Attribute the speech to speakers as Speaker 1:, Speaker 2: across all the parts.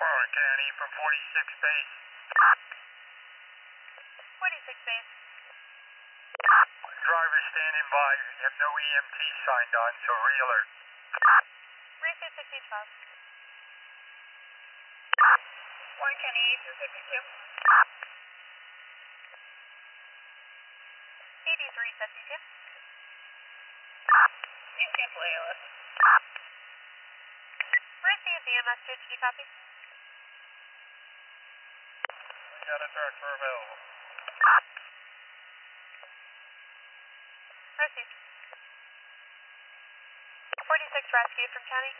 Speaker 1: Warren County from 46 base.
Speaker 2: 46 base.
Speaker 1: Driver standing by. You have no EMT signed on, so re-alert.
Speaker 2: Receive 6012.
Speaker 3: Warren County 8252.
Speaker 2: 8352.
Speaker 3: And cancel ALS.
Speaker 2: Receive the MS2, did you copy?
Speaker 1: We got a director available.
Speaker 2: Received. 46 rescue from county.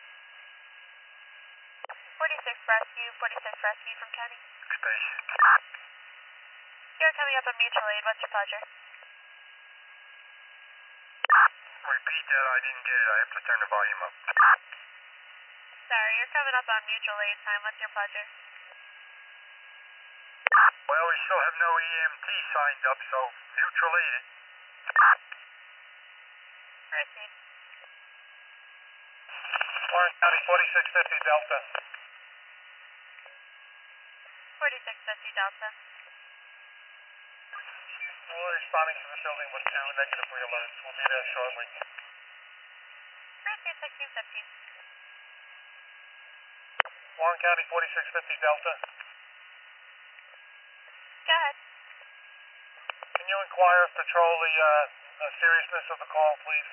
Speaker 2: 46 rescue, 46 rescue from county.
Speaker 1: Space.
Speaker 2: You're coming up on mutual aid, what's your pleasure?
Speaker 1: Repeat that, I didn't get it. I have to turn the volume up.
Speaker 2: Sorry, you're coming up on mutual aid time, what's your pleasure?
Speaker 1: Well, we still have no EMT signed up, so neutral aided.
Speaker 2: Received.
Speaker 1: Warren County 4650 Delta.
Speaker 2: 4650 Delta.
Speaker 1: We're responding to the building with 2 negative re-alerts. We'll be there shortly.
Speaker 2: Receive 1615.
Speaker 1: Warren County 4650 Delta.
Speaker 2: Go ahead.
Speaker 1: Can you inquire of Patrol the seriousness of the call, please?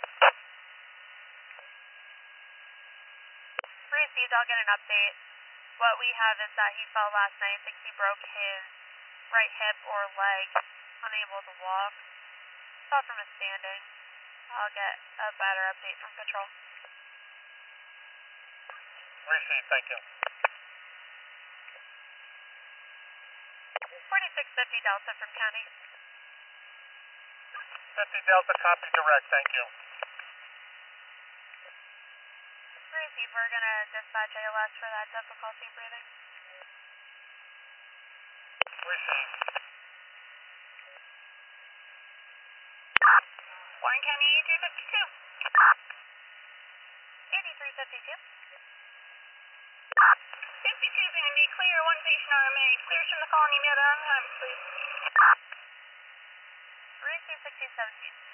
Speaker 2: Received, I'll get an update. What we have is that he fell last night. I think he broke his right hip or leg, unable to walk. Fell from a standing. I'll get a better update from Patrol.
Speaker 1: Received, thank you.
Speaker 2: 4650 Delta from county.
Speaker 1: 50 Delta, copy direct, thank you.
Speaker 2: Receive, we're gonna dispatch ALS for that difficulty breathing.
Speaker 1: Received.
Speaker 3: Warren County 8352.
Speaker 2: 8352.
Speaker 3: 52 is going to be clear, one patient RMA. Clears from the colony, meet on time, please.
Speaker 2: Receive 1617.